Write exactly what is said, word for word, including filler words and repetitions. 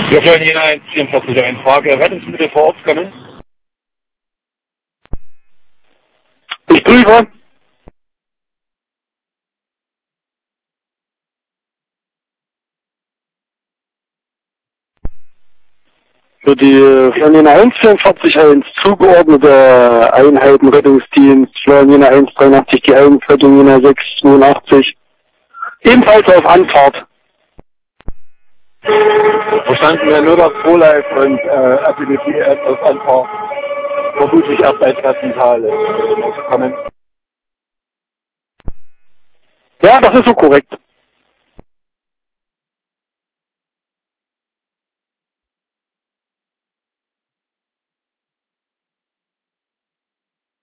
Wir wollen Jena eins vierundvierzig ein. Frage, Rettungsmittel vor Ort kommen? Ich prüfe. Für die von Jena eins vierundvierzig eins zugeordnete Einheiten Rettungsdienst, Florian Jena eins dreiundachtzig G eins, Rettung Jena sechs zweiundachtzig. Ebenfalls auf Anfahrt. Verstanden, Herr Löbers, ProLife und äh, Ability App auf Anfahrt. Vermutlich erst bei Treffentale kommen. Ja, das ist so korrekt.